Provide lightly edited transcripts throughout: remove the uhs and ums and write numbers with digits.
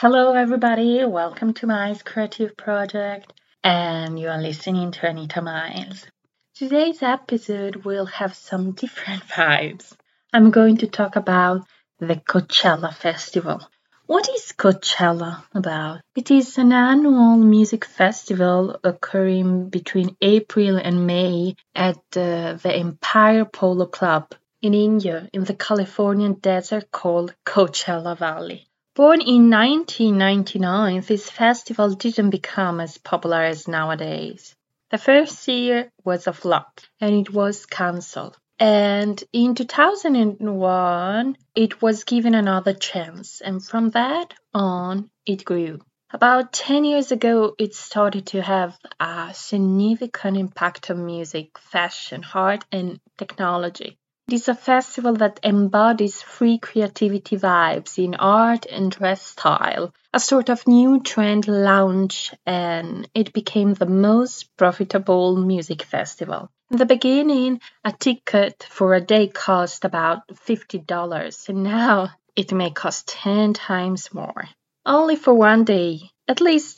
Hello, everybody. Welcome to my creative project, and you are listening to Anita Miles. Today's episode will have some different vibes. I'm going to talk about the Coachella Festival. What is Coachella about? It is an annual music festival occurring between April and May at the Empire Polo Club in India, in the Californian desert called Coachella Valley. Born in 1999, this festival didn't become as popular as nowadays. The first year was a flop and it was cancelled. And in 2001, it was given another chance, and from that on, it grew. About 10 years ago, it started to have a significant impact on music, fashion, art, and technology. It is a festival that embodies free creativity vibes in art and dress style, a sort of new trend launch, and it became the most profitable music festival. In the beginning, a ticket for a day cost about $50, and now it may cost 10 times more. Only for one day, at least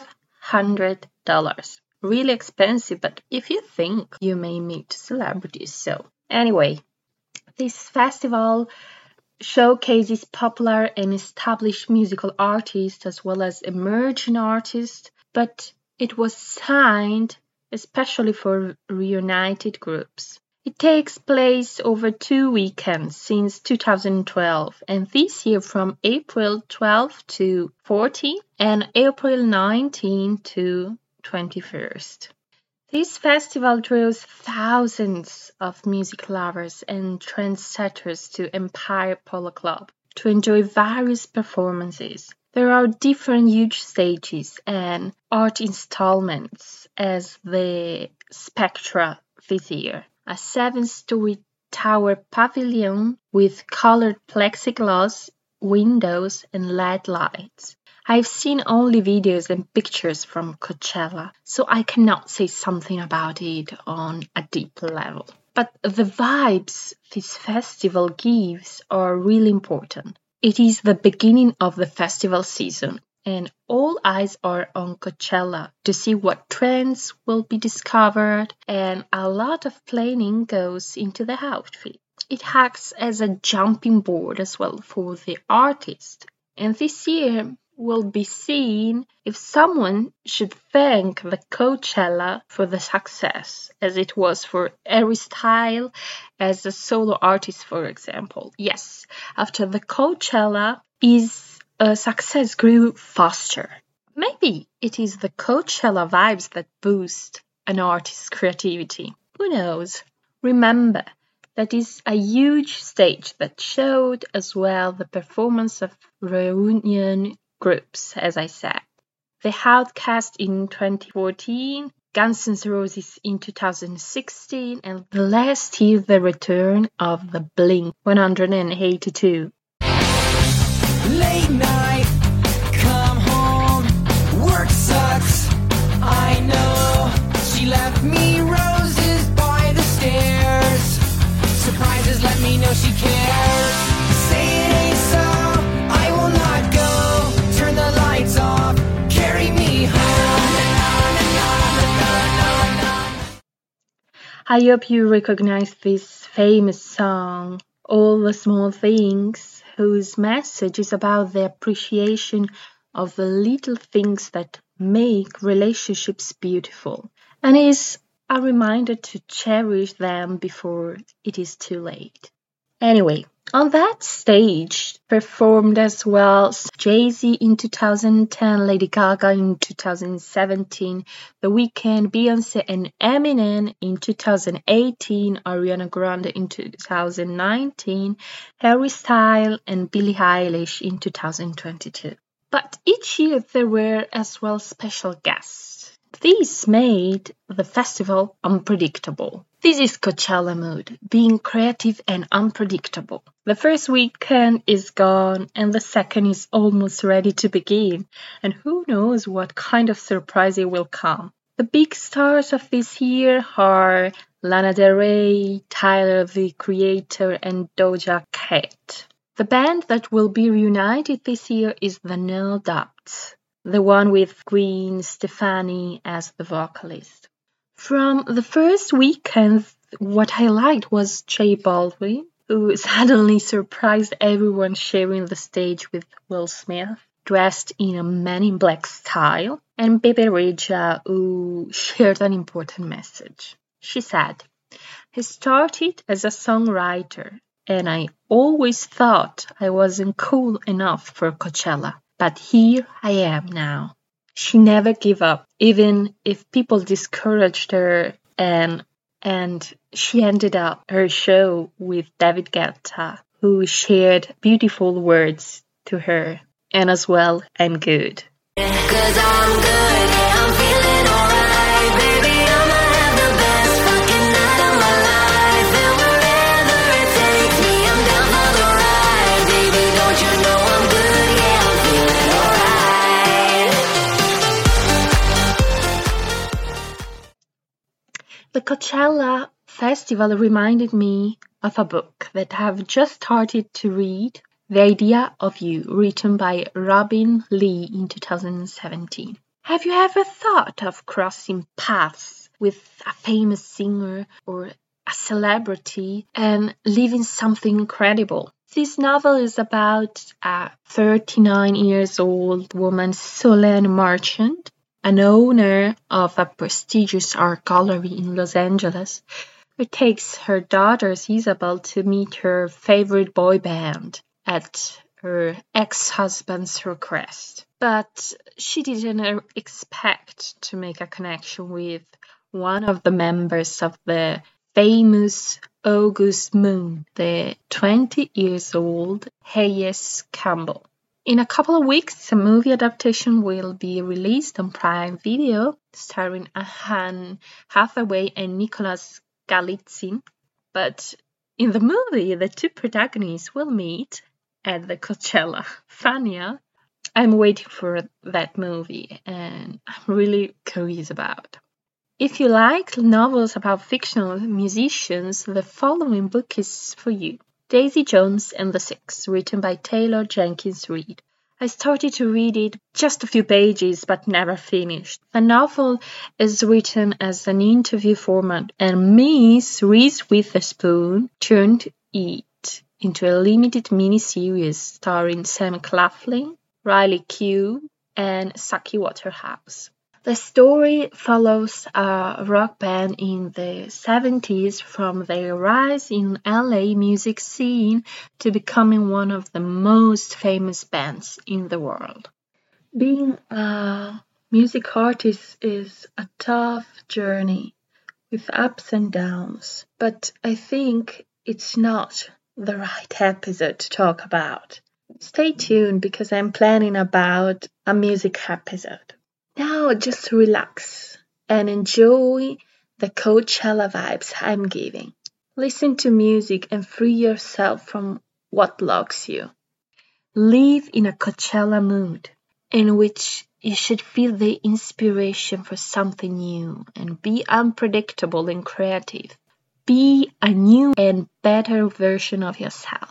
$500. Really expensive, but if you think you may meet celebrities, so. Anyway, this festival showcases popular and established musical artists as well as emerging artists, but it was signed especially for reunited groups. It takes place over 2 weekends since 2012, and this year from April 12 to 14 and April 19 to 21st. This festival draws thousands of music lovers and trendsetters to Empire Polo Club to enjoy various performances. There are different huge stages and art installments as the Spectra this year, a 7-story tower pavilion with colored plexiglass windows and LED lights. I've seen only videos and pictures from Coachella, so I cannot say something about it on a deep level. But the vibes this festival gives are really important. It is the beginning of the festival season, and all eyes are on Coachella to see what trends will be discovered, and a lot of planning goes into the outfit. It acts as a jumping board as well for the artist. And this year, will be seen if someone should thank the Coachella for the success, as it was for Harry Styles as a solo artist, for example. Yes, after the Coachella, his success grew faster. Maybe it is the Coachella vibes that boost an artist's creativity. Who knows? Remember, that is a huge stage that showed as well the performance of reunion groups, as I said. The Outcast in 2014, Guns N' Roses in 2016, and last year the return of the Blink 182. Late night, come home, work sucks, I know. She left me roses by the stairs. Surprises let me know she cares. Say it ain't so, I will not go. Turn the lights off, carry me home. I hope you recognize this famous song, All the Small Things, whose message is about the appreciation of the little things that make relationships beautiful, and is a reminder to cherish them before it is too late. Anyway, on that stage performed as well Jay-Z in 2010, Lady Gaga in 2017, The Weeknd, Beyoncé and Eminem in 2018, Ariana Grande in 2019, Harry Styles and Billie Eilish in 2022. But each year there were as well special guests. This made the festival unpredictable. This is Coachella mood, being creative and unpredictable. The first weekend is gone and the second is almost ready to begin, and who knows what kind of surprise it will come. The big stars of this year are Lana Del Rey, Tyler the Creator and Doja Cat. The band that will be reunited this year is the No Doubts, the one with Gwen Stefani as the vocalist. From the first weekend, what I liked was J Balvin, who suddenly surprised everyone sharing the stage with Will Smith, dressed in a Man in Black style, and Bebe Rexha, who shared an important message. She said, "He started as a songwriter, and I always thought I wasn't cool enough for Coachella, but here I am now." She never gave up, even if people discouraged her, and she ended up her show with David Guetta, who shared beautiful words to her, and as well, "I'm good." 'Cause I'm good, yeah, I'm feeling alright, baby, I'ma have the best fucking night of my life, and wherever it takes me, I'm down for the ride, baby, don't you know I'm good, yeah, I'm feeling alright. The Coachella Festival reminded me of a book that I've just started to read, The Idea of You, written by Robin Lee in 2017. Have you ever thought of crossing paths with a famous singer or a celebrity and living something incredible? This novel is about a 39-year-old woman, Solange Marchand, an owner of a prestigious art gallery in Los Angeles, who takes her daughter Isabel to meet her favorite boy band at her ex-husband's request. But she didn't expect to make a connection with one of the members of the famous August Moon, the 20-year-old Hayes Campbell. In a couple of weeks, a movie adaptation will be released on Prime Video, starring Anne Hathaway and Nicholas Galitzine. But in the movie, the two protagonists will meet at the Coachella. Fania. I'm waiting for that movie, and I'm really curious about. If you like novels about fictional musicians, the following book is for you. Daisy Jones and the Six, written by Taylor Jenkins Reid. I started to read it just a few pages, but never finished. The novel is written as an interview format, and Miss Reese Witherspoon turned it into a limited miniseries starring Sam Claflin, Riley Keough, and Saki Waterhouse. The story follows a rock band in the 70s from their rise in LA music scene to becoming one of the most famous bands in the world. Being a music artist is a tough journey with ups and downs, but I think it's not the right episode to talk about. Stay tuned because I'm planning about a music episode. Now just relax and enjoy the Coachella vibes I'm giving. Listen to music and free yourself from what blocks you. Live in a Coachella mood in which you should feel the inspiration for something new and be unpredictable and creative. Be a new and better version of yourself.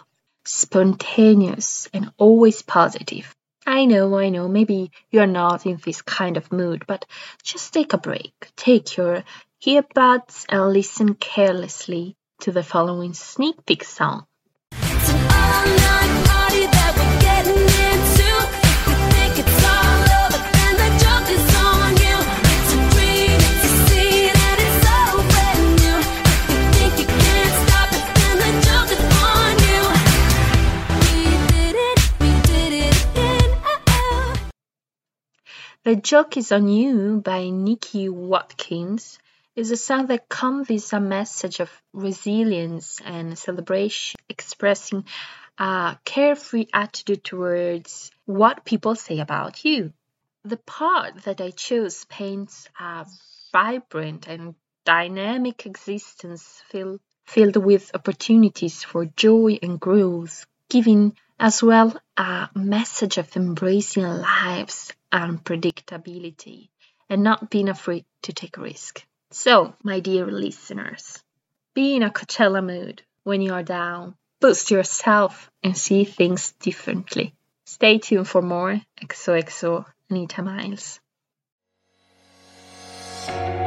Spontaneous and always positive. I know, maybe you're not in this kind of mood, but just take a break. Take your earbuds and listen carelessly to the following sneak peek song. It's an all-night party that we're getting into. If you think it's all over, then the joke is on you. It's a dream to see that it's so brand new. If you think you can't stop it, then the joke is on you. We did it again. The Joke is on You by Nikki Watkins is a song that conveys a message of resilience and celebration, expressing a carefree attitude towards what people say about you. The part that I chose paints a vibrant and dynamic existence filled with opportunities for joy and growth, giving as well a message of embracing life's unpredictability and not being afraid to take a risk. So, my dear listeners, be in a Coachella mood when you are down. boost yourself and see things differently. Stay tuned for more XOXO Anita Miles.